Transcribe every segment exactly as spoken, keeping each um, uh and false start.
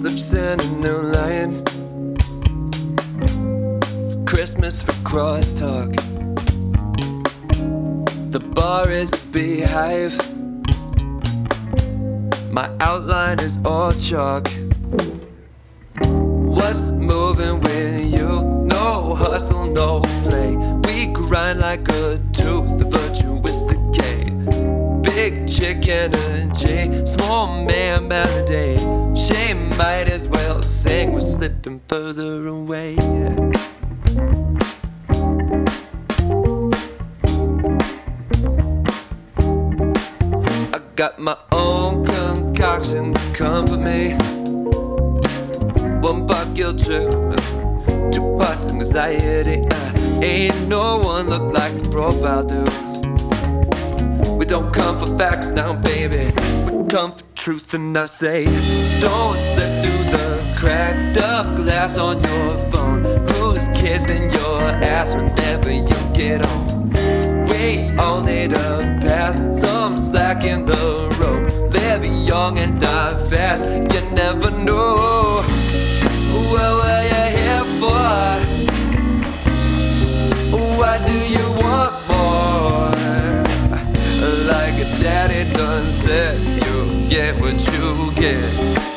slips in a new line. It's Christmas for crosstalk. The bar is a beehive. My outline is all chalk. What's moving with you? No hustle, no play. We grind like a tooth, the virtuous decay. Big chick energy, small man melody. She might as well sing, we're slipping further away. I got my own concoction to comfort me. One part guilt trip, two parts anxiety. uh, Ain't no one look like the profile do. We don't come for facts now, baby. We come for truth, and I say, don't slip through the cracked up glass on your phone. Who's kissing your ass whenever you get home? We all need a pass, some slack in the rope. Live young and die fast, you never know. What were you here for? Why do you want more? Like a daddy done said, you get what you get.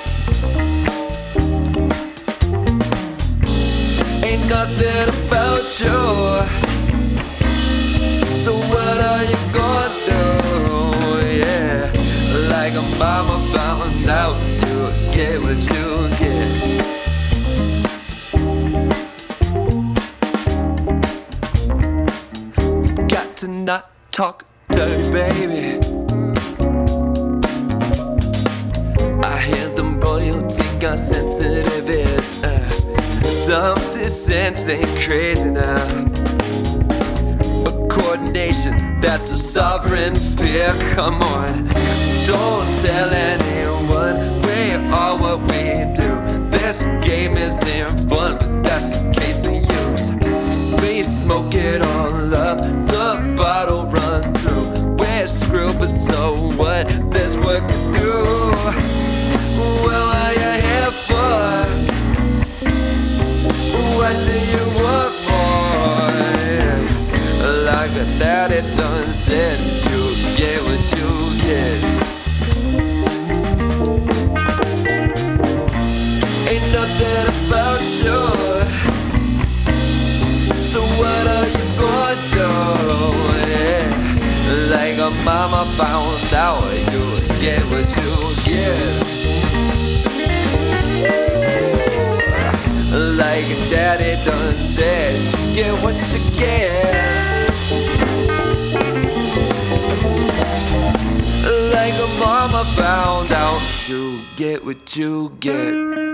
Ain't nothing about you, so what are you gonna do? Yeah, like a mama found out, you get what you get. Got to not talk dirty, baby. I hear them royalty got sensitive ears. uh, Some dissent ain't crazy now, but coordination, that's a sovereign fear. Come on, don't tell anyone we are what we do. This game isn't fun, but that's the case of use. We smoke it all up, the bottle run through. We're screwed, but so what? There's work to do. Well, what are you here for? What do you want more? Like a daddy done said, you get what you get. Ain't nothing about you, so what are you gonna do? Yeah. Like a mama found out, you get what you get. Like a daddy done said, you get what you get. Like a mama found out, you get what you get.